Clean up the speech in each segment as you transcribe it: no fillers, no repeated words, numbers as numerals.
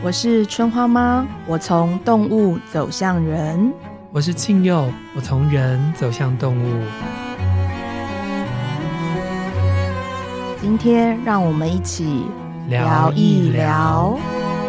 我是春花妈，我从动物走向人。 我是庆佑，我从人走向动物。 今天让我们一起聊一聊。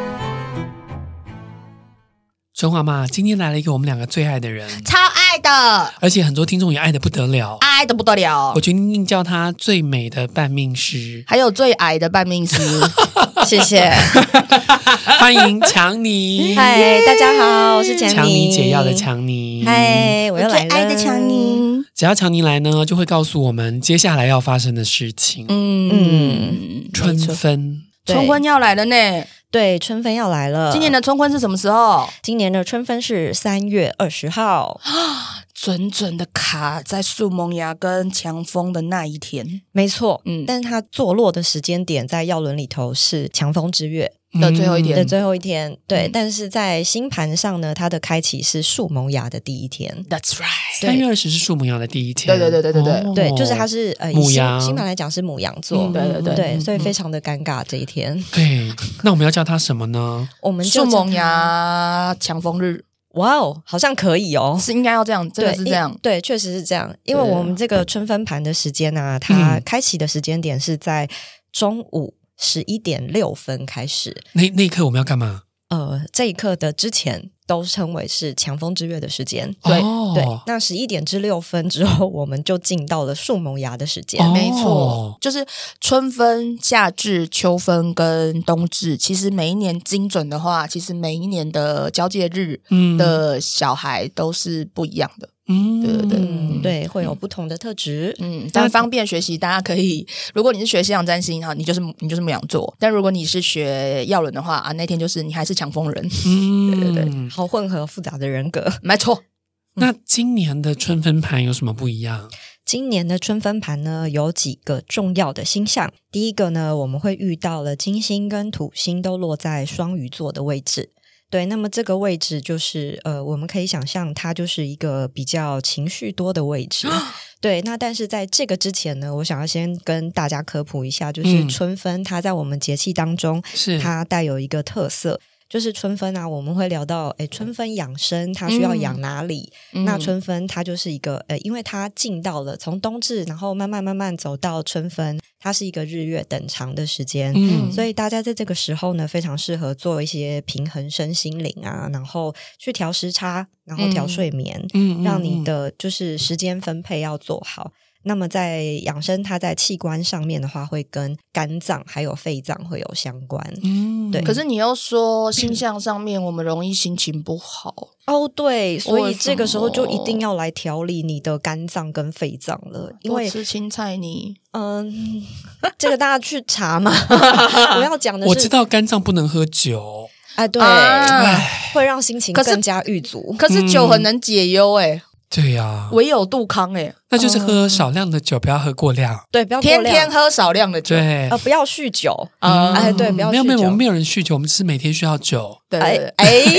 春花妈，今天来了一个我们两个最爱的人， 超爱的， 而且很多听众也爱得不得了， 爱得不得了。 我决定叫他最美的半命师， 还有最矮的半命师。谢谢。 欢迎强尼。 嗨，大家好，我是强尼， 强尼解药的强尼。 嗨，我又来了。 最爱的强尼。 只要强尼来呢，就会告诉我们接下来要发生的事情。春分， 春分要来了呢。 对，春分要来了。 今年的春分是什么时候？ 今年的春分是3月20号， 准准的卡在树萌芽跟强风的那一天。 没错。但是它坐落的时间点在药轮里头是强风之月的最后一天的最后一天，对。但是在星盘上呢，它的开启是树萌芽的第一天。 That's right。 3月20是树萌芽的第一天。 对， 对，就是它是母羊， 星盘来讲是母羊座。对，所以非常的尴尬这一天。 对，那我们要叫它什么呢？ 我们就树萌芽强风日。 哇哦，好像可以哦， 是应该要这样，真的是这样。 对，确实是这样。因为我们这个春分盘的时间啊，它开启的时间点是在中午11点6分开始。 那一刻我们要干嘛？ 这一刻的之前都称为是强风之月的时间。 对， 那11点至6分之后，我们就进到了树萌芽的时间。 没错，就是春分、夏至、秋分跟冬至。其实每一年精准的话，其实每一年的交界日的小孩都是不一样的。对， 会有不同的特质。 但方便学习，大家可以，如果你是学西洋占星哈，你就是牧羊座；但如果你是学药轮的话啊，那天就是你还是强风人。对， 好混合复杂的人格， 没错。 那今年的春分盘有什么不一样？ 今年的春分盘呢，有几个重要的星象。第一个呢，我们会遇到了金星跟土星都落在双鱼座的位置。对，那么这个位置就是我们可以想象它就是一个比较情绪多的位置。对，那但是在这个之前呢，我想要先跟大家科普一下，就是春分它在我们节气当中，它带有一个特色。就是春分啊，我们会聊到春分养生，它需要养哪里？那春分它就是一个因为它进到了从冬至，然后慢慢走到春分，它是一个日月等长的时间。所以大家在这个时候呢，非常适合做一些平衡身心灵啊，然后去调时差，然后调睡眠，让你的就是时间分配要做好。那么在养生，它在器官上面的话，会跟肝脏还有肺脏会有相关。对。 可是你又说星象上面我们容易心情不好对，所以这个时候就一定要来调理你的肝脏跟肺脏了。因为吃青菜你这个大家去查嘛。我要讲的是， 我知道肝脏不能喝酒。 对，会让心情更加郁足。 可是酒很能解忧对呀， 唯有杜康那就是喝少量的酒，不要喝过量。 对，不要过量， 天天喝少量的酒。 对， 不要酗酒。对，不要酗酒。 没有，我们没有人酗酒，我们是每天需要酒。 对，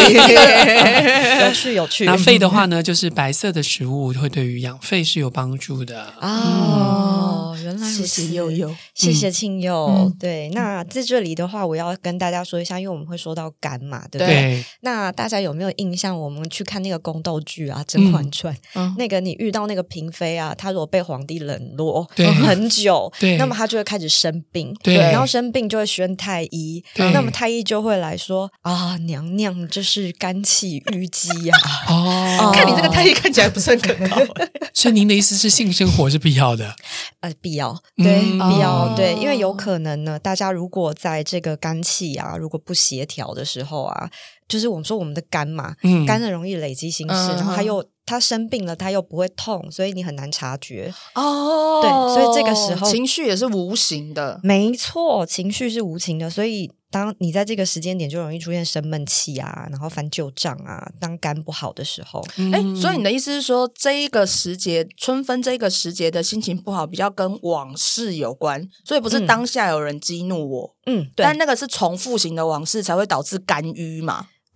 有趣。 那肺的话呢，就是白色的食物会对于养肺是有帮助的。 原来如此。 谢谢佑佑， 谢谢庆佑。对，那在这里的话，我要跟大家说一下，因为我们会说到肝嘛，对不对？那大家有没有印象？我们去看那个宫斗剧啊，《甄嬛传》，那个你遇到那个嫔妃啊，她如果被皇帝冷落很久，那么她就会开始生病，然后生病就会宣太医，那么太医就会来说娘娘这是肝气淤积看你这个太医看起来不是很可靠。 所以您的意思是性生活是必要的？ 必要，对，必要，对，因为有可能呢，大家如果在这个肝气啊，如果不协调的时候啊，就是我们说我们的肝嘛，肝很容易累积心事，然后他生病了，他又不会痛，所以你很难察觉。对，所以这个时候情绪也是无形的。 没错，情绪是无情的，所以当你在这个时间点就容易出现生闷气啊，然后翻旧账啊，当肝不好的时候。 所以你的意思是说，这一个时节春分这个时节的心情不好比较跟往事有关，所以不是当下有人激怒我， 对， 但那个是重复型的往事才会导致肝郁嘛。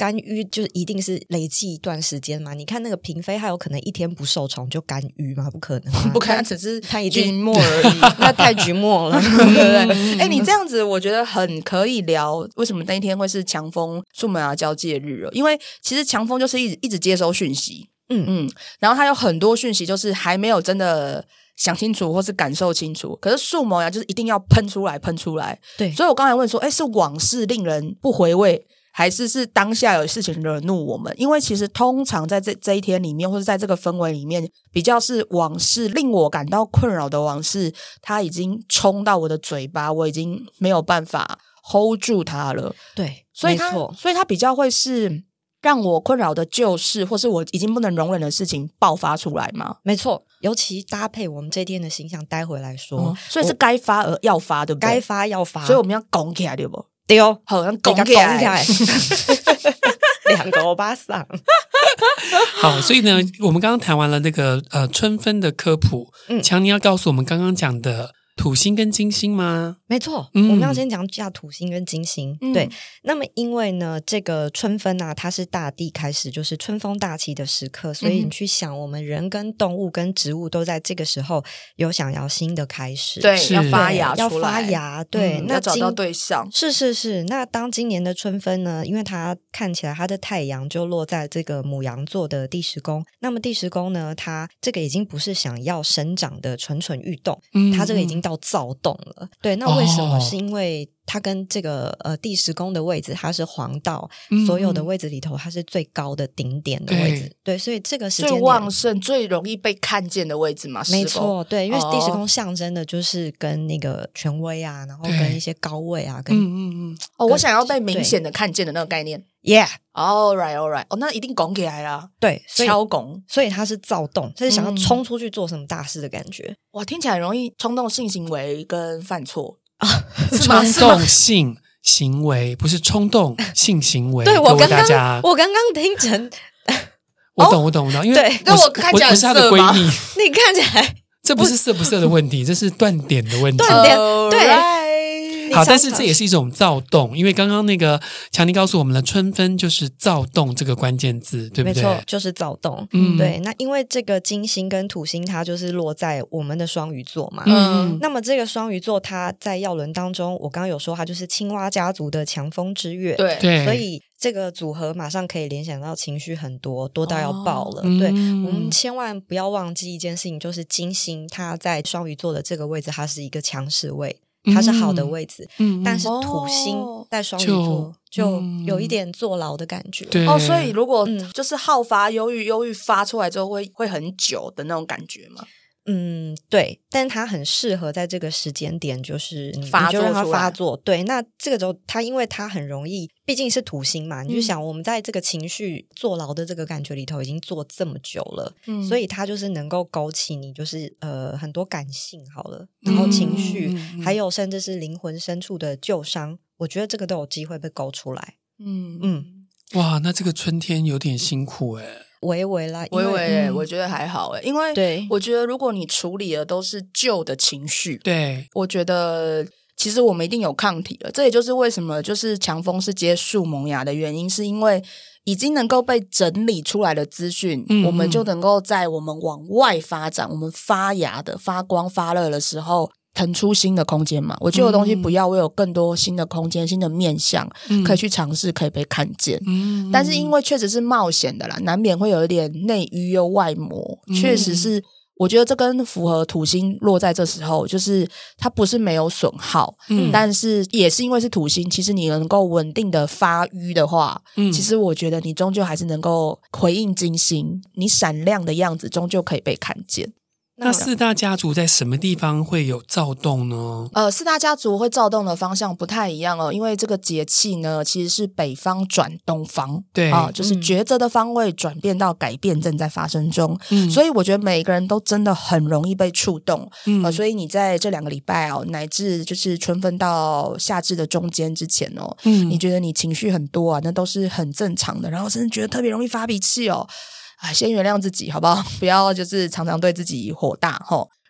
肝郁就是一定是累积一段时间嘛？你看那个嫔妃，她有可能一天不受宠就肝郁吗？不可能啊， 不可能，只是她已经君末而已， 那太局末了， 对不对？你这样子我觉得很可以聊为什么那一天会是强风数门牙交界日了，因为其实强风就是一直接收讯息，然后他有很多讯息就是还没有真的想清楚或是感受清楚，可是数萌芽就是一定要喷出来。 对， 所以我刚才问说是往事令人不回味，还是当下有事情惹怒我们？因为其实通常在这一天里面，或者在这个氛围里面，比较是往事令我感到困扰的往事，它已经冲到我的嘴巴，我已经没有办法 hold 住它了。 对， 所以没错， 所以它比较会是让我困扰的旧事，或是我已经不能容忍的事情爆发出来吗？ 没错，尤其搭配我们这天的形象，待会来说， 所以是该发而要发，对不对？ 该发要发， 所以我们要拱起来，对不？ 对哦， 好像拱起来两个欧巴桑。 好，所以呢，我们刚刚谈完了那个春分的科普，强尼要告诉我们刚刚讲的土星跟金星吗？ 没错，我们要先讲一下土星跟金星。对，那么因为呢，这个春分啊，它是大地开始就是春风大起的时刻，所以你去想，我们人跟动物跟植物都在这个时候有想要新的开始， 对，要发芽出来， 要发芽，对，那要找到对象， 是。那当今年的春分呢，因为它看起来它的太阳就落在这个牡羊座的第10宫，那么第10宫呢，它这个已经不是想要生长的蠢蠢欲动，它这个已经到躁动了。对，那为什么？是因为它跟这个第10宫的位置，它是黄道，所有的位置里头，它是最高的顶点的位置。对，所以这个时间点最旺盛、最容易被看见的位置嘛。 没错，对，因为第10宫象征的就是跟那个权威啊，然后跟一些高位啊，跟我想要被明显的看见的那个概念。 Yeah，all right， 那一定拱起来啦。 对， 敲拱， 所以它是躁动，它是想要冲出去做什么大事的感觉。 哇，听起来容易冲动性行为跟犯错啊，冲动性行为不是冲动性行为。 对，我刚刚听成， 我懂，因为我看起来我是她的闺蜜， 你看起来这不是色不色的问题，这是断点的问题。 断点，对。 好，但是这也是一种躁动，因为刚刚那个强尼告诉我们了，春分就是躁动这个关键字，对不对？ 没错，就是躁动。对。那因为这个金星跟土星，它就是落在我们的双鱼座嘛。那么这个双鱼座，它在曜轮当中，我刚刚有说，它就是青蛙家族的强风之月。 对。 所以这个组合马上可以联想到情绪很多到要爆了。对，我们千万不要忘记一件事情，就是金星它在双鱼座的这个位置，它是一个强势位。它是好的位置，但是土星在双鱼座就有一点坐牢的感觉。 所以如果就是好发忧郁发出来之后会很久的那种感觉吗？ 对，但它很适合在这个时间点，就是你就让它发作。对，那这个时候它因为它很容易，毕竟是土星嘛，你就想我们在这个情绪坐牢的这个感觉里头已经坐这么久了，所以它就是能够勾起你就是很多感性好了，然后情绪，还有甚至是灵魂深处的旧伤，我觉得这个都有机会被勾出来。 哇，那这个春天有点辛苦微微，我觉得还好因为我觉得如果你处理的都是旧的情绪， 对， 我觉得其实我们一定有抗体了。这也就是为什么就是强风是接树萌芽的原因，是因为已经能够被整理出来的资讯，我们就能够在我们往外发展，我们发芽的发光发热的时候腾出新的空间嘛。我旧的东西不要，我有更多新的空间、新的面向可以去尝试，可以被看见。但是因为确实是冒险的啦，难免会有一点内淤又外磨，确实是。我觉得这跟符合土星落在这时候，就是它不是没有损耗，但是也是因为是土星，其实你能够稳定的发育的话，其实我觉得你终究还是能够回应金星，你闪亮的样子终究可以被看见。 那四大家族在什么地方会有躁动呢？ 四大家族会躁动的方向不太一样因为这个节气呢其实是北方转东方， 对就是抉择的方位转变到改变正在发生中，所以我觉得每一个人都真的很容易被触动，所以你在这2个礼拜乃至就是春分到夏至的中间之前你觉得你情绪很多那都是很正常的，然后甚至觉得特别容易发脾气先原谅自己好不好？不要就是常常对自己火大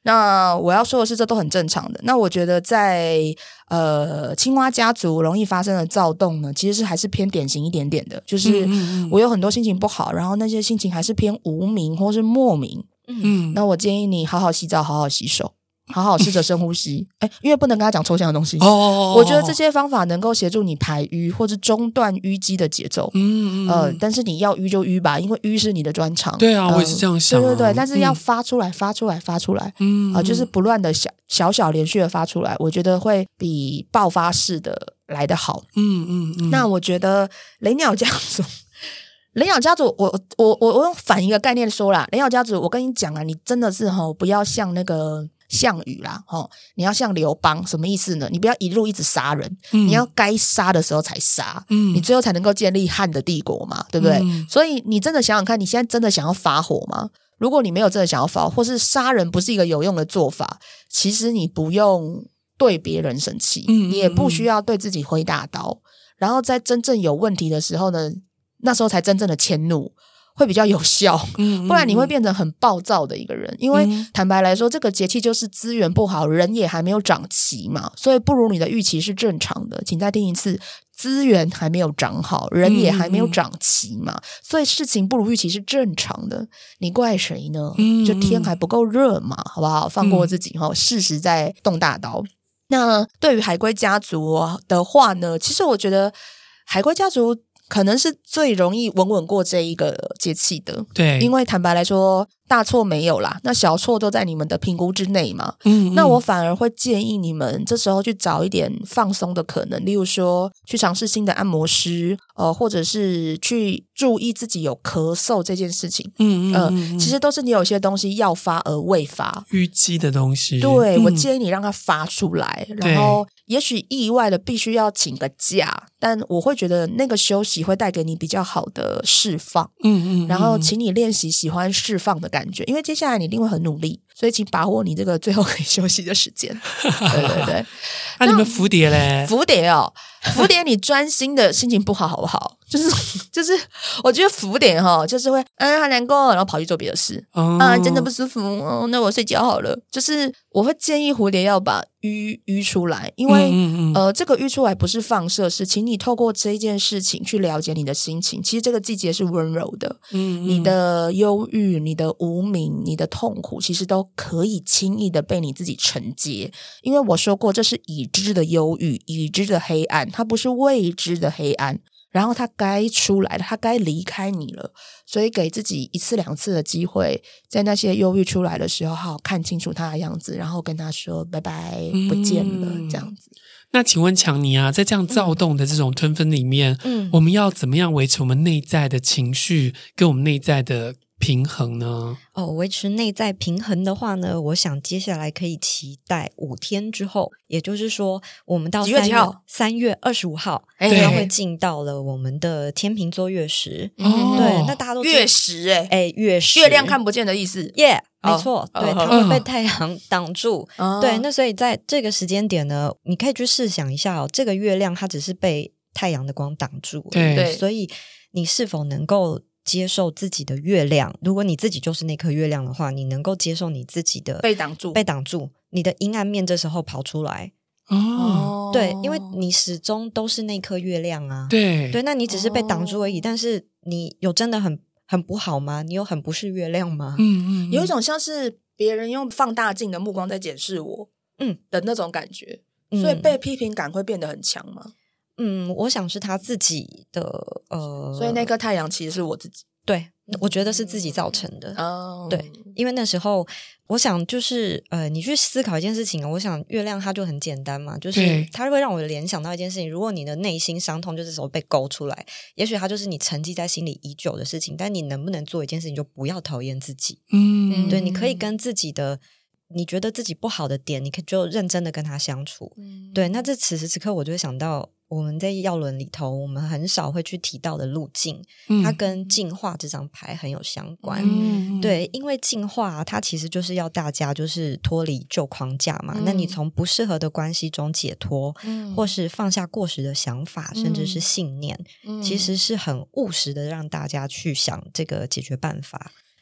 那我要说的是，这都很正常的。那我觉得在青蛙家族容易发生的躁动呢，其实是还是偏典型一点点的，就是我有很多心情不好，然后那些心情还是偏无名或是莫名。那我建议你好好洗澡，好好洗手，好好试着深呼吸。因为不能跟他讲抽象的东西。我觉得这些方法能够协助你排淤或是中断淤积的节奏。但是你要淤就淤吧，因为淤是你的专长。 对啊，我也是这样想。 对对对，但是要发出来，发出来，发出来。就是不乱的小连续的发出来，我觉得会比爆发式的来得好。那我觉得雷鸟家族，我用反一个概念说啦，雷鸟家族，我跟你讲啊，你真的是不要像那个项羽啦，你要像刘邦，什么意思呢？你不要一路一直杀人，你要该杀的时候才杀，你最后才能够建立汉的帝国嘛，对不对？所以你真的想想看，你现在真的想要发火吗？如果你没有真的想要发火，或是杀人不是一个有用的做法，其实你不用对别人生气，你也不需要对自己挥大刀，然后在真正有问题的时候呢，那时候才真正的迁怒会比较有效，不然你会变成很暴躁的一个人。因为坦白来说，这个节气就是资源不好，人也还没有长齐嘛，所以不如你的预期是正常的。请再听一次，资源还没有长好，人也还没有长齐嘛，所以事情不如预期是正常的。你怪谁呢？就天还不够热嘛，好不好？放过自己，适时再动大刀。那对于海龟家族的话呢，其实我觉得海龟家族可能是最容易稳过这一个节气的。对，因为坦白来说，大错没有啦，那小错都在你们的评估之内嘛。那我反而会建议你们这时候去找一点放松的可能，例如说去尝试新的按摩师，或者是去注意自己有咳嗽这件事情。其实都是你有些东西要发而未发，淤积的东西。对，我建议你让它发出来，然后也许意外的必须要请个假，但我会觉得那个休息会带给你比较好的释放。然后请你练习喜欢释放的感觉，因为接下来你一定会很努力，所以请把握你这个最后可以休息的时间。对对对。 那你们蝴蝶嘞？ 蝴蝶你专心的心情不好好不好？就是我觉得蝴蝶就是会好难过，然后跑去做别的事。真的不舒服，那我睡觉好了。就是我会建议蝴蝶要把淤出来，因为这个淤出来不是放射，是请你透过这件事情去了解你的心情。其实这个季节是温柔的，你的忧郁、你的无名、你的痛苦，其实都可以轻易的被你自己承接。因为我说过，这是已知的忧郁，已知的黑暗，它不是未知的黑暗。然后他该出来了，他该离开你了，所以给自己1次2次的机会，在那些忧郁出来的时候，好好看清楚他的样子，然后跟他说拜拜，不见了，这样子。 那请问强尼啊，在这样躁动的这种吞分里面，我们要怎么样维持我们内在的情绪跟我们内在的平衡呢？ 维持内在平衡的话呢，我想接下来可以期待5天之后，也就是说我们到3月25号它会进到了我们的天秤座月食。对，那大家都月食月食， 月亮看不见的意思。 没错，对，它会被太阳挡住。对，那所以在这个时间点呢，你可以去试想一下这个月亮它只是被太阳的光挡住。对，所以你是否能够接受自己的月亮？如果你自己就是那颗月亮的话，你能够接受你自己的被挡住， 你的阴暗面这时候跑出来。对，因为你始终都是那颗月亮啊。对，那你只是被挡住而已，但是你有真的很不好吗？你有很不是月亮吗？ 有一种像是别人用放大镜的目光在检视我的那种感觉，所以被批评感会变得很强吗？ 我想是他自己的所以那颗太阳其实是我自己。 对，我觉得是自己造成的。对，因为那时候我想就是你去思考一件事情，我想月亮它就很简单嘛，就是它会让我联想到一件事情，如果你的内心伤痛就是时候被勾出来，也许它就是你沉积在心里已久的事情，但你能不能做一件事情，就不要讨厌自己。对，你可以跟自己的你觉得自己不好的点，你可以就认真的跟他相处。对，那这此时此刻我就会想到我们在药轮里头我们很少会去提到的路径，它跟进化这张牌很有相关。对，因为进化它其实就是要大家就是脱离旧框架嘛，那你从不适合的关系中解脱，或是放下过时的想法，甚至是信念，其实是很务实的让大家去想这个解决办法。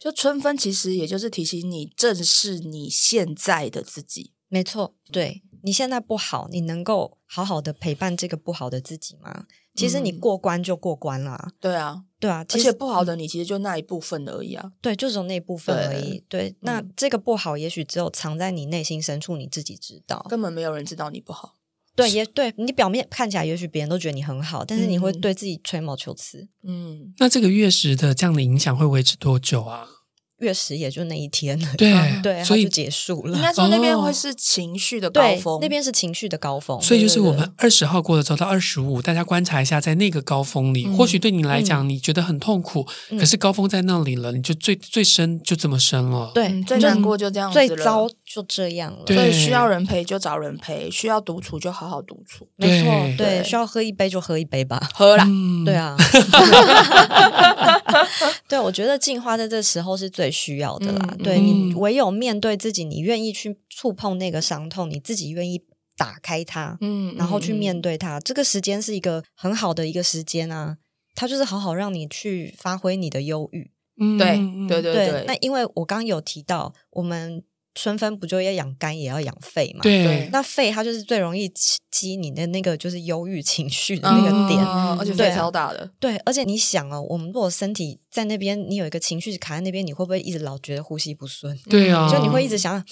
就春分其实也就是提醒你正视你现在的自己。 没错，对，你现在不好，你能够好好的陪伴这个不好的自己吗？其实你过关就过关啦。 对啊， 对啊， 而且不好的你其实就那一部分而已啊。 对，就只有那一部分而已。对，那这个不好也许只有藏在你内心深处你自己知道， 根本没有人知道你不好。 对，也对，你表面看起来也许别人都觉得你很好，但是你会对自己吹毛求疵。 那这个月食的这样的影响会维持多久啊？ 月食也就那一天了， 对， 所以就结束了。 应该说那边会是情绪的高峰， 那边是情绪的高峰。 所以就是我们20号过了之后到25，大家观察一下，在那个高峰里，或许对你来讲你觉得很痛苦，可是高峰在那里了，你就最深就这么深了。 对，最难过就这样子了， 最糟就这样了。 所以需要人陪就找人陪，需要独处就好好独处。 没错，对，需要喝一杯就喝一杯吧， 喝啦。 对啊，对，我觉得进化在这时候是最需要的啦。对，你唯有面对自己，你愿意去触碰那个伤痛，你自己愿意打开它，然后去面对它，这个时间是一个很好的一个时间啊，它就是好好让你去发挥你的忧郁。 对。 那因为我刚刚有提到，我们春分不就要养肝也要养肺嘛？ 对， 那肺它就是最容易激你的那个就是忧郁情绪的那个点， 而且肺超大的。 对，而且你想哦，我们如果身体在那边，你有一个情绪卡在那边，你会不会一直老觉得呼吸不顺？ 对啊， 就你会一直想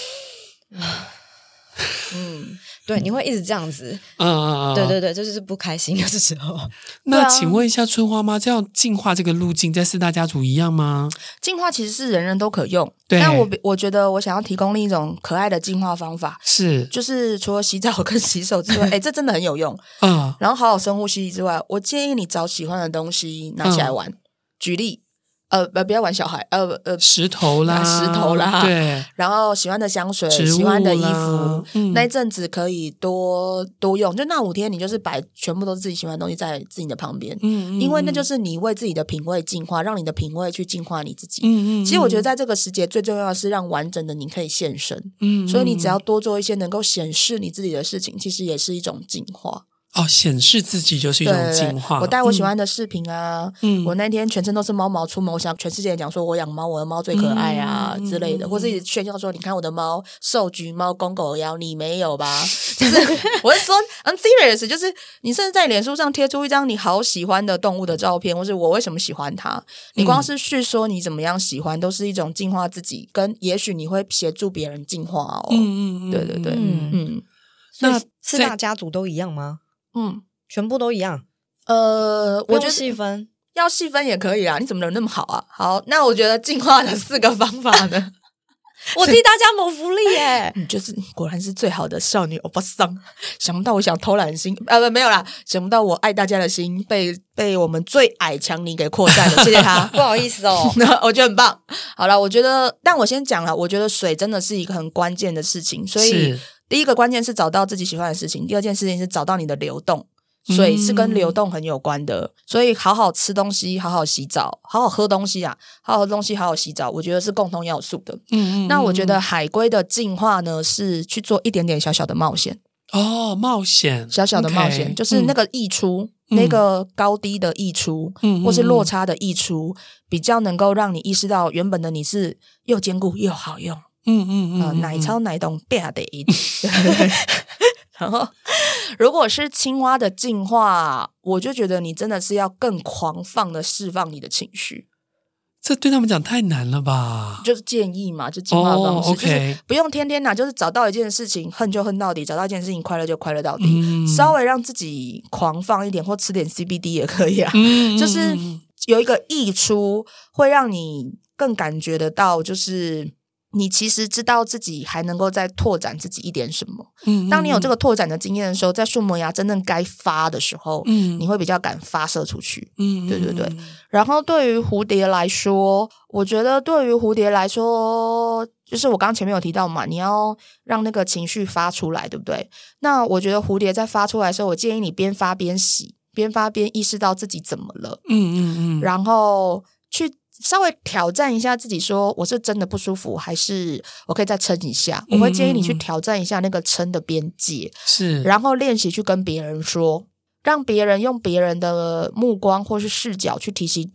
对，你会一直这样子，对，这就是不开心的时候。 那请问一下春花妈，这样进化这个路径在4大家族一样吗？ 进化其实是人人都可用， 对。 但我觉得我想要提供另一种可爱的进化方法，就是除了洗澡跟洗手之外，这真的很有用。然后好好深呼吸之外，我建议你找喜欢的东西拿起来玩。举例。不要玩小孩， 石头啦， 对，然后喜欢的香水，喜欢的衣服，那一阵子可以多用，就那5天，你就是摆全部都是自己喜欢的东西在自己的旁边，因为那就是你为自己的品味进化，让你的品味去进化你自己。其实我觉得在这个时节最重要的是让完整的你可以现身，所以你只要多做一些能够显示你自己的事情，其实也是一种进化。 显示自己就是一种进化。 我带我喜欢的饰品啊，我那天全身都是猫毛出门，我想全世界讲说我养猫，我的猫最可爱啊之类的，或是一直炫耀说你看我的猫瘦橘猫公狗腰，你没有吧？就是我是说 I'm serious， 就是你甚至在脸书上贴出一张你好喜欢的动物的照片，或是我为什么喜欢它，你光是叙说你怎么样喜欢，都是一种进化自己，跟也许你会协助别人进化哦。对， 那4大家族都一样吗？全部都一样。我觉得细分要细分也可以啦。你怎么能那么好啊？好，那我觉得进化的4个方法呢？ 我替大家谋福利耶！ 你就是果然是最好的少女欧巴桑。想不到我想偷懒的心，没有啦，想不到我爱大家的心被我们最矮强尼给扩散了，谢谢他。 不好意思哦， 我觉得很棒。好了，我觉得，但我先讲了，我觉得水真的是一个很关键的事情，所以第一个关键是找到自己喜欢的事情，第二件事情是找到你的流动。水是跟流动很有关的，所以好好吃东西，好好洗澡，好好喝东西啊，好好喝东西，好好洗澡，我觉得是共同要素的。那我觉得海龟的进化呢，是去做一点点小小的冒险。 冒险， 小小的冒险，就是那个溢出，那个高低的溢出，或是落差的溢出，比较能够让你意识到原本的你是又坚固又好用。奶超奶冻变的一点。然后如果是青蛙的进化，我就觉得你真的是要更狂放的释放你的情绪。 这对他们讲太难了吧？ 就是建议嘛，就进化方式，就是不用天天拿，就是找到一件事情恨就恨到底，找到一件事情快乐就快乐到底，稍微让自己狂放一点，或吃点 CBD 也可以啊。就是有一个溢出，会让你更感觉得到，就是你其实知道自己还能够再拓展自己一点什么。当你有这个拓展的经验的时候，在树萌芽真正该发的时候，你会比较敢发射出去。对。然后对于蝴蝶来说，我觉得对于蝴蝶来说，就是我刚刚前面有提到嘛，你要让那个情绪发出来，对不对？那我觉得蝴蝶在发出来的时候，我建议你边发边洗，边发边意识到自己怎么了。然后去稍微挑战一下自己，说我是真的不舒服，还是我可以再撑一下。我会建议你去挑战一下那个撑的边界， 是， 然后练习去跟别人说，让别人用别人的目光或是视角去提醒你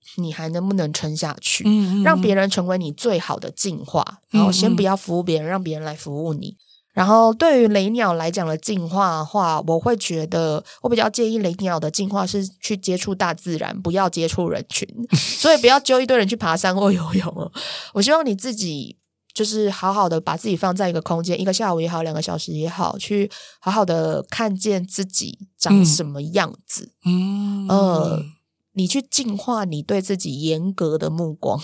你还能不能撑下去，让别人成为你最好的进化，然后先不要服务别人，让别人来服务你。然后对于雷鸟来讲的进化的话，我会觉得我比较建议雷鸟的进化是去接触大自然，不要接触人群所以不要揪一堆人去爬山或游泳了。我希望你自己就是好好的把自己放在一个空间，1个下午也好，2个小时也好，去好好的看见自己长什么样子。你去净化你对自己严格的目光。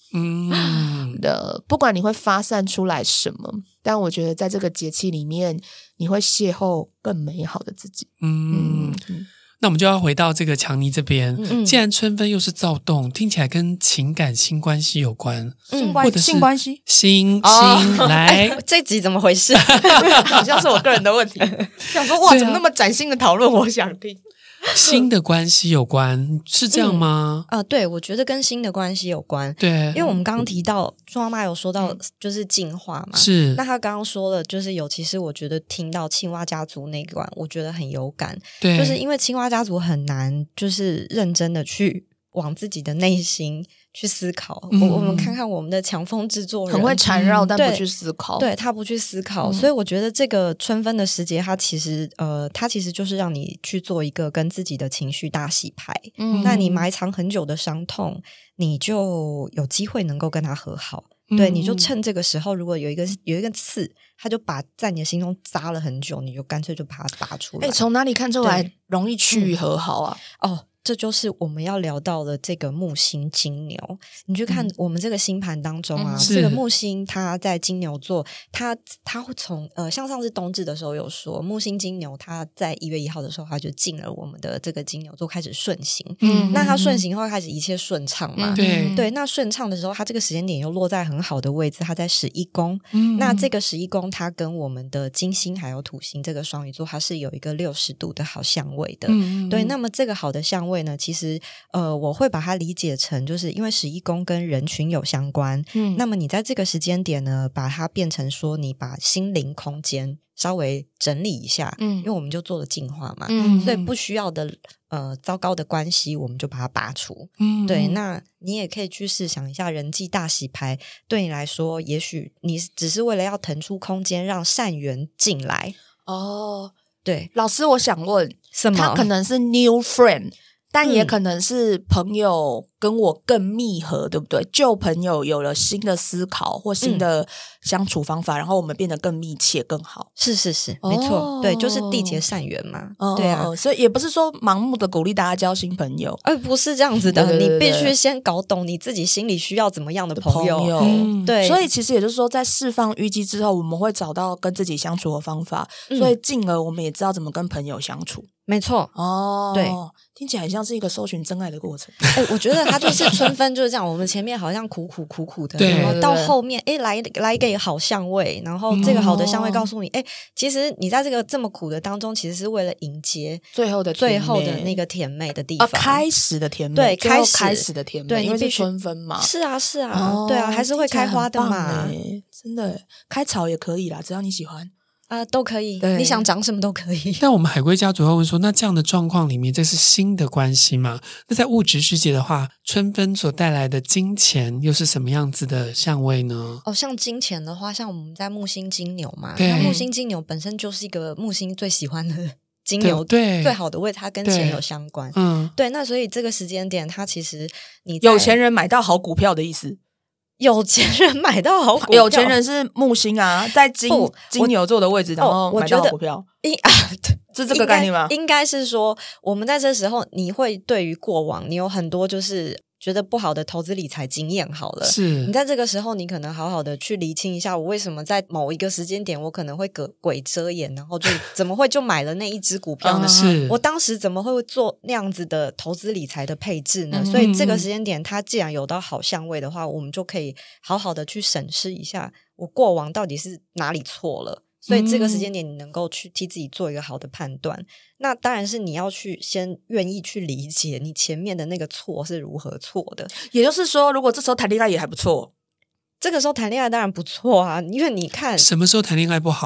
不管你会发散出来什么，但我觉得在这个节气里面，你会邂逅更美好的自己。 那我们就要回到这个强尼这边。既然春分又是躁动，听起来跟情感新关系有关，或者是性关系新来这集怎么回事？ 好像是我个人的问题。想说哇，怎么那么崭新的讨论，我想听。 新的关系有关，是这样吗？ 对，我觉得跟新的关系有关。 对， 因为我们刚刚提到朱妈妈有说到就是进化嘛， 是。 那她刚刚说了，就是其实我觉得听到青蛙家族那一段，我觉得很有感。 对， 就是因为青蛙家族很难，就是认真的去往自己的内心去思考。我们看看我们的强风制作人很会缠绕，但不去思考。 对，他不去思考，所以我觉得这个春分的时节，它其实就是让你去做一个跟自己的情绪大洗牌。那你埋藏很久的伤痛，你就有机会能够跟他和好。对，你就趁这个时候，如果有一个刺，他就在你的心中扎了很久，你就干脆就把它拔出来。 从哪里看出来容易去和好啊？ 这就是我们要聊到的这个木星金牛。你去看我们这个星盘当中啊，这个木星它在金牛座，它会从像上次冬至的时候有说，木星金牛它在1月1号的时候，它就进了我们的这个金牛座开始顺行。那它顺行后开始一切顺畅嘛。对，那顺畅的时候，它这个时间点又落在很好的位置，它在11宫。那这个11宫它跟我们的金星还有土星这个双鱼座，它是有一个60度的好相位的。对，那么这个好的相位呢，其实我会把它理解成，就是因为11宫跟人群有相关。那么你在这个时间点呢，把它变成说你把心灵空间稍微整理一下。因为我们就做了净化嘛。所以不需要的糟糕的关系我们就把它拔除。对，那你也可以去试想一下，人际大洗牌对你来说，也许你只是为了要腾出空间让善缘进来。对， 老师我想问什么？ 他可能是 new friend，但也可能是朋友跟我更密合，对不对？旧朋友有了新的思考或新的相处方法，然后我们变得更密切更好。 是没错。对，就是缔结善缘嘛。对啊， 所以也不是说盲目的鼓励大家交新朋友， 不是这样子的。 对， 你必须先搞懂你自己心里需要怎么样的朋友。对， 所以其实也就是说，在释放淤积之后，我们会找到跟自己相处的方法，所以进而我们也知道怎么跟朋友相处。 没错。对， 听起来很像是一个搜寻真爱的过程。 我觉得它就是春分就是这样，我们前面好像苦的，然后到后面来一个好香味，然后这个好的香味告诉你，其实你在这个这么苦的当中，其实是为了迎接最后的那个甜美的地方， 开始的甜美。 对， 开始的甜美。 对， 因为是春分嘛。 是啊对啊，还是会开花的嘛。 真的，开草也可以啦，只要你喜欢。 都可以，你想长什么都可以。 但我们海龟家主要问说，那这样的状况里面，这是新的关系吗？那在物质世界的话，春分所带来的金钱又是什么样子的相位呢？ 像金钱的话，像我们在木星金牛嘛，那木星金牛本身就是一个木星最喜欢的金牛， 对最好的位置，它跟钱有相关。对，那所以这个时间点，它其实你有钱人买到好股票的意思。 有钱人买到好股票， 有钱人是木星啊，在金牛座的位置，然后买到好股票。是这个概念吗？ 应该是说，我们在这时候，你会对于过往你有很多就是觉得不好的投资理财经验好了， 是你在这个时候，你可能好好的去厘清一下，我为什么在某一个时间点，我可能会鬼遮眼，然后就怎么会就买了那一只股票呢？ 是我当时怎么会做那样子的投资理财的配置呢？所以这个时间点，它既然有到好相位的话，我们就可以好好的去审视一下，我过往到底是哪里错了。所以这个时间点你能够去替自己做一个好的判断，那当然是你要去先愿意去理解你前面的那个错是如何错的。 也就是说，如果这时候谈恋爱也还不错， 这个时候谈恋爱当然不错啊，因为你看什么时候谈恋爱不好？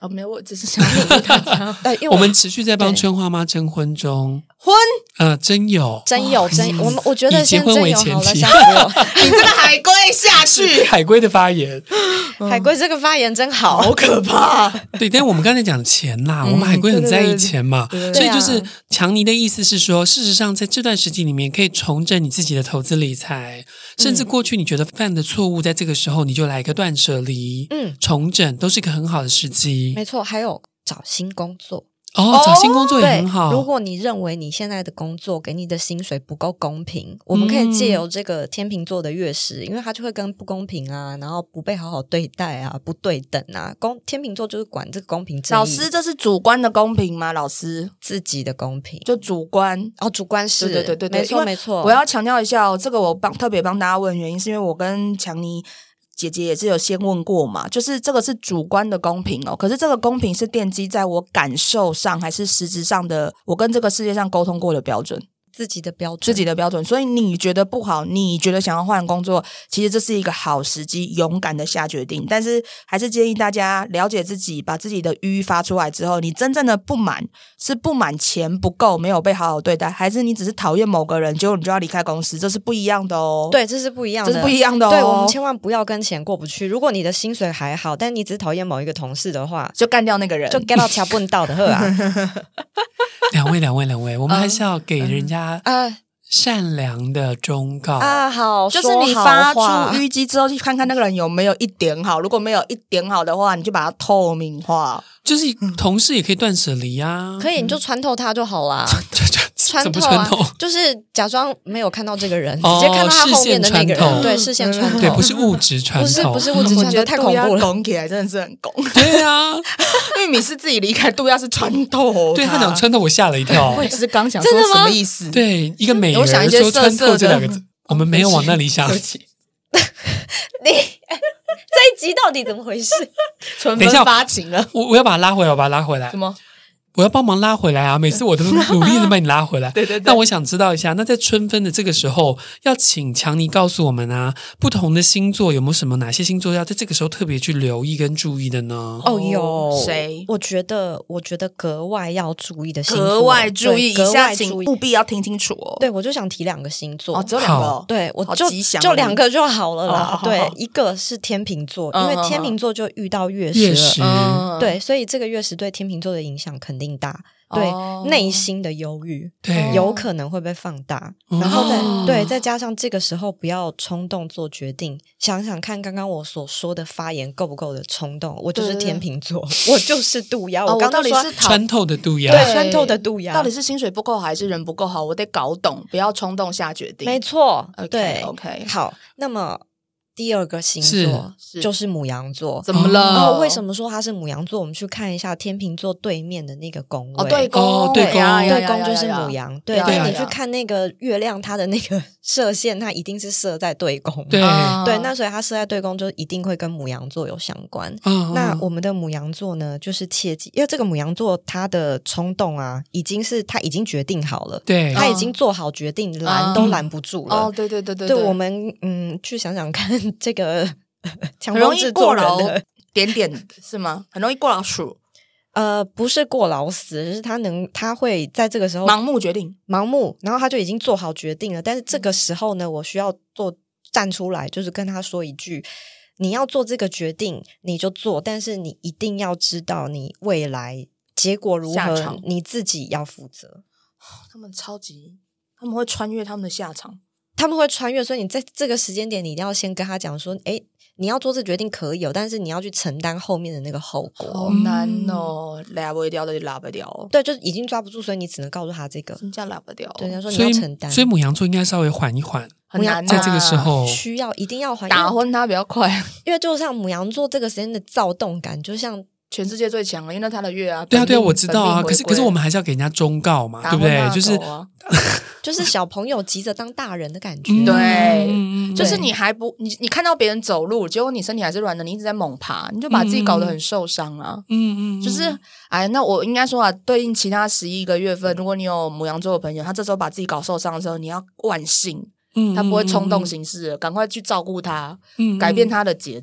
没有，我只是想鼓励大家。 我们持续在帮春花妈征婚中。真有， 我觉得以结婚为前提。 你这个海龟下去， 海龟的发言， 海龟这个发言真好可怕。 对，但我们刚才讲钱啦，我们海龟很在意钱嘛，所以就是强尼的意思是说，事实上在这段时期里面，可以重整你自己的投资理财，甚至过去你觉得犯的错误，在这个时候你就来一个断舍离，重整都是一个很好的时机。 没错，还有找新工作。 找新工作也很好。 如果你认为你现在的工作给你的薪水不够公平，我们可以借由这个天秤座的月食，因为它就会跟不公平啊，然后不被好好对待啊，不对等啊。天秤座就是管这个公平正义。 老师，这是主观的公平吗？老师， 自己的公平就主观主观是， 对， 没错没错。 我要强调一下这个我特别帮大家问原因，是因为我跟强尼姐姐也是有先问过嘛，就是这个是主观的公平可是这个公平是奠基在我感受上还是实质上的我跟这个世界上沟通过的标准？ 自己的标准。 所以你觉得不好，你觉得想要换工作，其实这是一个好时机，勇敢的下决定。但是还是建议大家了解自己，把自己的欲发出来之后，你真正的不满是不满钱不够，没有被好好对待，还是你只是讨厌某个人，结果你就要离开公司，这是不一样的哦。 对，这是不一样的， 对， 我们千万不要跟钱过不去。如果你的薪水还好，但你只讨厌某一个同事的话， 就干掉那个人， 就干到掐不到的呵啊。 两位，我们还是要给人家善良的忠告好， 就是你发出淤积之后，去看看那个人有没有一点好，如果没有一点好的话，你就把它透明化。 就是同事也可以断舍离啊， 可以，你就穿透他就好啦。穿透就是假装没有看到这个人，直接看到他后面的那个人，对，视线穿透， 对，不是物质穿透， 不是物质穿透，太恐怖了， 拱起来真的是很拱。 对啊， 玉米是自己离开，杜亚是穿透， 对他讲穿透，我吓了一跳。 我也是刚想说什么意思？ 对，一个美人我想一些说穿透这两个色字，我们没有往那里想。 你这一集到底怎么回事？ 春分发情了， 我要把它拉回来， 什么？ 我要帮忙拉回来啊！每次我都努力的把你拉回来。 对。 那我想知道一下，那在春分的这个时候，要请强尼告诉我们啊，不同的星座有没有哪些星座要在这个时候特别去留意跟注意的呢？ 有谁？ 我觉得格外要注意的星座， 格外注意，以下请务必要听清楚哦。 对，我就想提2个星座， 只有2个。 对，我就2个就好了啦。对，一个是天秤座，因为天秤座就遇到月食了，对，所以这个月食对天秤座的影响肯定大，对，内心的忧郁， 对， 有可能会被放大，然后再加上这个时候不要冲动做决定，想想看刚刚我所说的发言够不够的冲动。我就是天秤座，我就是渡鸦，我刚刚说穿透的渡鸦， 对，穿透的渡鸦， 到底是薪水不够好还是人不够好？我得搞懂，不要冲动下决定。 没错， 对 ，OK， 好，那么第2个星座就是牡羊座。 怎么了？ 为什么说它是牡羊座？我们去看一下天秤座对面的那个宫位。 对宫就是牡羊。对，你去看那个月亮，它的那个射线，它一定是射在对宫。 对， 那所以它射在对宫，就一定会跟牡羊座有相关。那我们的牡羊座呢，就是切记，因为这个牡羊座它的冲动啊，他已经决定好了， 对， 他已经做好决定，拦都拦不住了。 对， 对，我们去想想看。这个很容易过劳点是吗？很容易过劳死。 不是过劳死，是他会在这个时候盲目决定， 然后他就已经做好决定了。但是这个时候呢，我需要站出来，就是跟他说一句：你要做这个决定，你就做，但是你一定要知道你未来结果如何，你自己要负责。 他们会穿越他们的下场。 他们会穿越，所以你在这个时间点，你一定要先跟他讲说，你要做这决定可以但是你要去承担后面的那个后果。 好难哦，拉不掉的就拉不掉。 对，就已经抓不住，所以你只能告诉他这个。 什么叫拉不掉？ 对，他说你要承担。 所以牡羊座应该稍微缓一缓， 很难在这个时候一定要缓， 打昏他比较快。 因为就像牡羊座这个时间的躁动感，就像全世界最强了，因为那他的月啊。 对啊，我知道啊。可是我们还是要给人家忠告嘛，对不对？ 就是小朋友急着当大人的感觉。 对，就是你你看到别人走路，结果你身体还是软的，你一直在猛爬，你就把自己搞得很受伤啊。就是那我应该说对应其他11个月份，如果你有牡羊座的朋友，他这时候把自己搞受伤的时候，你要万幸。他不会冲动行事，赶快去照顾他，改变他的节奏。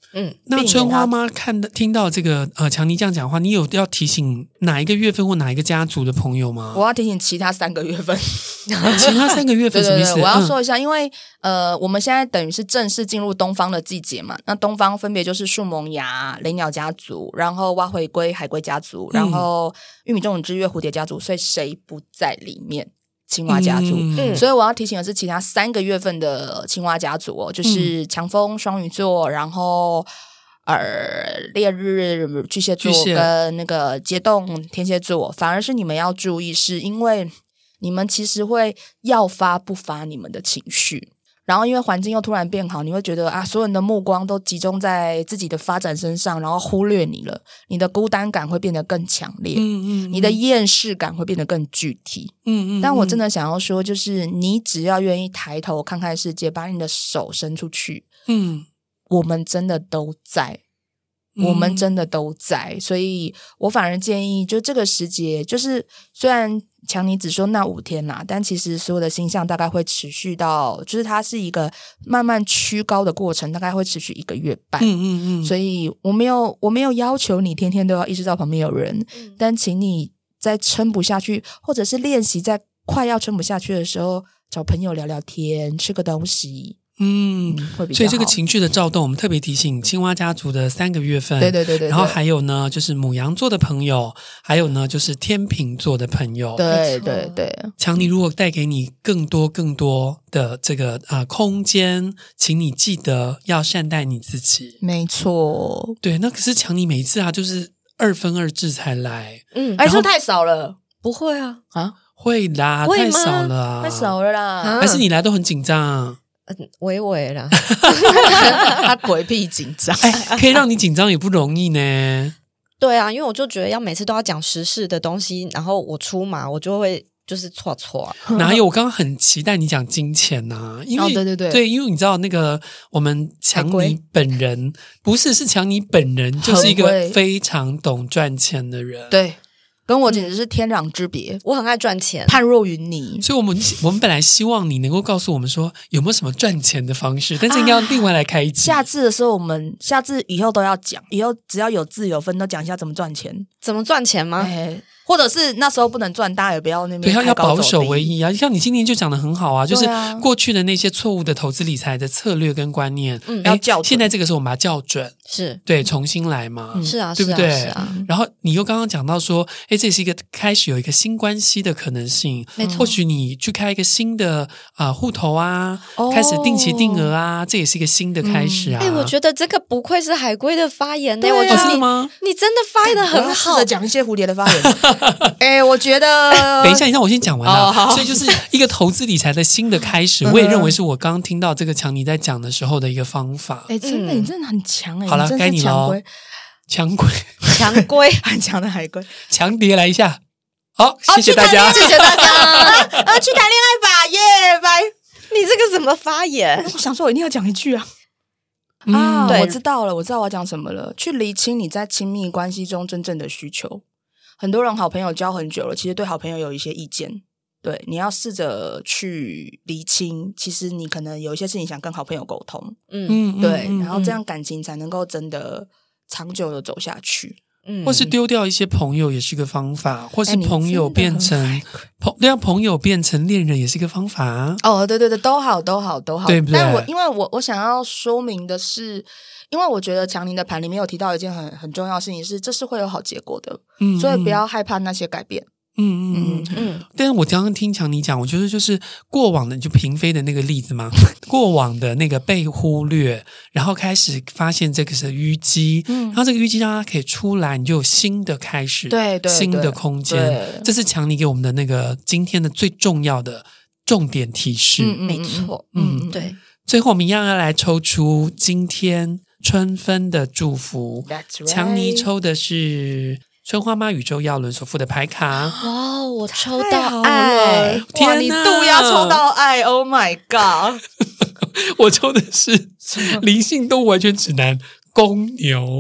那春花妈听到这个强尼这样讲话，你有要提醒哪一个月份或哪一个家族的朋友吗？ 我要提醒其他3个月份。 其他3个月份什么意思？ 对，我要说一下，因为我们现在等于是正式进入东方的季节嘛。那东方分别就是树萌芽、雷鸟家族，然后蛙回归海龟家族，然后玉米种子之月蝴蝶家族，所以谁不在里面？青蛙家族。所以我要提醒的是其他3个月份的青蛙家族哦，就是强风双鱼座，然后烈日巨蟹座跟那个节动天蝎座，反而是你们要注意，是因为你们其实会要发不发你们的情绪，然后因为环境又突然变好，你会觉得啊，所有人的目光都集中在自己的发展身上，然后忽略你了，你的孤单感会变得更强烈，你的厌世感会变得更具体。但我真的想要说，就是你只要愿意抬头看看世界，把你的手伸出去，我们真的都在。我们真的都在，所以我反而建议就这个时节，就是虽然强尼只说那5天啦，但其实所有的星象大概会持续到，就是它是一个慢慢趋高的过程，大概会持续1个月半。所以我没有要求你天天都要意识到旁边有人，但请你在撑不下去，或者是练习在快要撑不下去的时候，找朋友聊聊天，吃个东西。会比较好。 所以这个情绪的躁动，我们特别提醒青蛙家族的3个月份， 对， 然后还有呢，就是牡羊座的朋友，还有呢，就是天秤座的朋友， 对。 强尼如果带给你更多的这个空间，请你记得要善待你自己。 没错， 对，那可是强尼每一次就是2分2制才来， 说太少了， 不会啊， 会啦，太少了啊， 太少了啦， 还是你来都很紧张？ 微微啦， 他鬼屁紧张， 可以让你紧张也不容易呢。 对啊，因为我就觉得要每次都要讲时事的东西，然后我出马，我就会就是错。 哪有？我刚刚很期待你讲金钱呐，因为对，因为你知道那个我们强尼本人不是强尼本人，就是一个非常懂赚钱的人， 对。跟我简直是天壤之别， 我很爱赚钱， 判若云泥。 所以我们本来希望你能够告诉我们说有没有什么赚钱的方式，但是应该要另外来开一集。 下次的时候，下次以后都要讲，以后只要有字有分都讲一下怎么赚钱， 怎么赚钱吗？ 或者是那时候不能赚，大家也不要那边对，要保守为宜啊。像你今年就讲得很好啊，就是过去的那些错误的投资理财的策略跟观念， 要校准。 现在这个时候我们要校准， 是对，重新来嘛， 是啊， 对不对？ 是啊。 然后你又刚刚讲到说，这是一个开始有一个新关系的可能性， 没错。 或许你去开一个新的户头啊，开始定期定额啊，这也是一个新的开始啊。 我觉得这个不愧是海龟的发言呢， 我觉得真的吗？ 你真的发言的很好， 试着讲一些蝴蝶的发言。我觉得等一下，你让我先讲完了。所以就是一个投资理财的新的开始，我也认为是我刚刚听到这个强尼在讲的时候的一个方法。 真的，你真的很强好了，该你喽，强龟， 很强的海龟， 强蝶来一下。好，谢谢大家， 谢谢大家。去谈恋爱吧，耶，拜。 你这个怎么发言？ 我想说，我一定要讲一句啊。我知道了，我知道我要讲什么了。去厘清你在亲密关系中真正的需求。很多人好朋友交很久了，其实对好朋友有一些意见，对，你要试着去厘清，其实你可能有一些事情想跟好朋友沟通，对，然后这样感情才能够真的长久的走下去。 或是丢掉一些朋友也是一个方法，或是朋友变成朋友变成恋人也是一个方法啊。 对，都好， 对不对？ 但因为我想要说明的是，因为我觉得强尼的盘里面有提到一件很重要的事情是，这是会有好结果的，所以不要害怕那些改变。 但是我刚刚听强尼讲，我觉得就是过往的就嫔妃的那个例子嘛，过往的那个被忽略，然后开始发现这个是淤积，然后这个淤积让它可以出来，你就有新的开始， 对， 新的空间。这是强尼给我们的那个今天的最重要的重点提示。 没错，对。 最后我们一样要来抽出今天春分的祝福，强尼抽的是春花妈宇宙药轮所附的牌卡。 哇，我抽到爱！ 哇，你渡鸦抽到爱 ！Oh my god！ 我抽的是灵性动物完全指南公牛。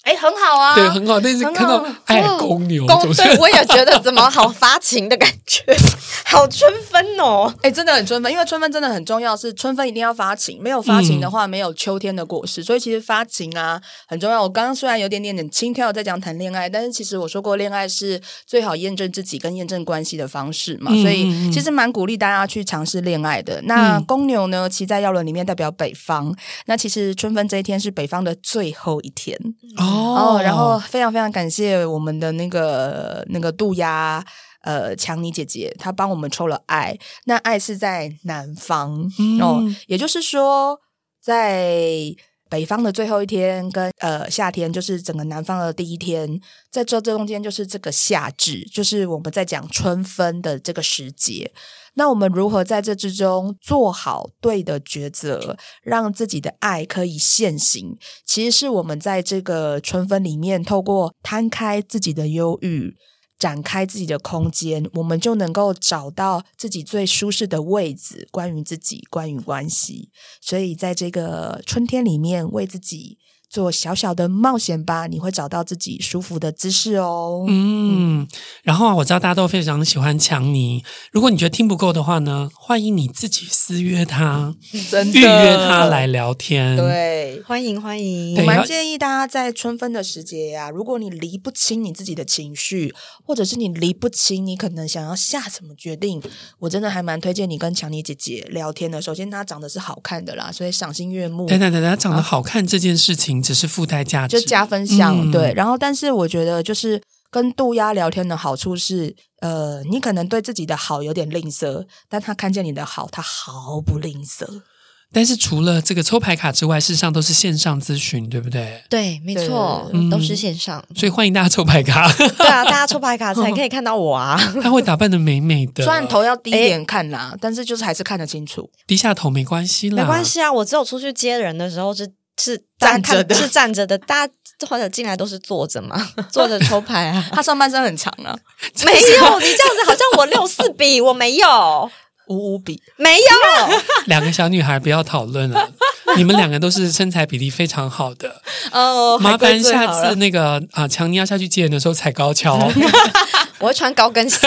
很好啊， 对，很好。但是看到爱公牛， 对，我也觉得怎么好发情的感觉，好春分哦。 真的很春分，因为春分真的很重要，是春分一定要发情，没有发情的话，没有秋天的果实，所以其实发情啊很重要。我刚刚虽然有点轻佻在讲谈恋爱，但是其实我说过，恋爱是最好验证自己跟验证关系的方式嘛，所以其实蛮鼓励大家去尝试恋爱的。那公牛呢，骑在药轮里面代表北方，那其实春分这一天是北方的最后一天然后非常非常感谢我们的那个渡鸦强尼姐姐，她帮我们抽了爱，那爱是在南方也就是说在北方的最后一天跟夏天，就是整个南方的第一天，在这中间就是这个夏至，就是我们在讲春分的这个时节。那我们如何在这之中做好对的抉择，让自己的爱可以现形，其实是我们在这个春分里面透过摊开自己的忧郁，展开自己的空间，我们就能够找到自己最舒适的位置，关于自己，关于关系。所以在这个春天里面，为自己做小小的冒险吧，你会找到自己舒服的姿势哦。 然后我知道大家都非常喜欢强尼，如果你觉得听不够的话呢，欢迎你自己私约他， 真的预约他来聊天。 对， 欢迎欢迎。 我蛮建议大家在春分的时节啊，如果你理不清你自己的情绪，或者是你理不清你可能想要下什么决定，我真的还蛮推荐你跟强尼姐姐聊天的。首先她长得是好看的啦，所以赏心悦目。 等，她长得好看这件事情只是附带价值， 就加分项对。然后但是我觉得就是跟渡鸦聊天的好处是你可能对自己的好有点吝啬，但他看见你的好，他毫不吝啬。 但是除了这个抽牌卡之外，事实上都是线上咨询，对不对？ 对，没错，都是线上， 所以欢迎大家抽牌卡。 对啊，大家抽牌卡才可以看到我啊。 他会打扮得美美的， 虽然头要低一点看啦，但是就是还是看得清楚。 低下头没关系啦， 没关系啊。我只有出去接人的时候是站着的， 是站着的，大家或者进来都是坐着嘛，坐着抽牌啊。 他上半身很长啊， 没有，你这样子好像我6-4比，我没有。 5-5比， 没有。 两个小女孩不要讨论了，你们两个都是身材比例非常好的。麻烦下次那个强尼要下去接人的时候踩高跷。 我会穿高跟鞋。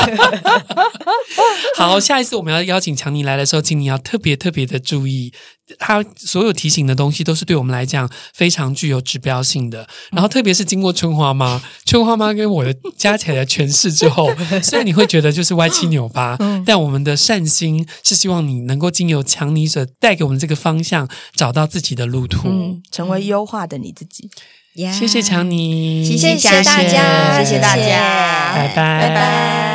好，下一次我们要邀请强尼来的时候，请你要特别特别的注意，他所有提醒的东西都是对我们来讲非常具有指标性的。然后特别是经过春花妈跟我的加起来的诠释之后，虽然你会觉得就是歪七扭八，但我们的善心是希望你能够经由强尼所带给我们这个方向，找到自己的路途， 成为优化的你自己。 谢谢强尼， 谢谢大家， 谢谢大家， 拜拜， 拜拜。